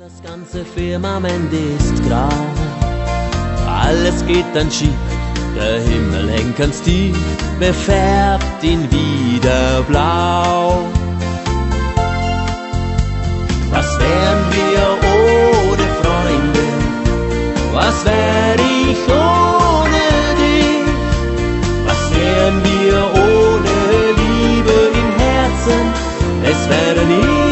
Das ganze Firmament ist grau, alles geht dann schief, der Himmel hängt ganz tief, befärbt ihn wieder blau. Was wären wir ohne Freunde? Was wär ich ohne dich? Was wären wir ohne Liebe im Herzen? Es wäre nie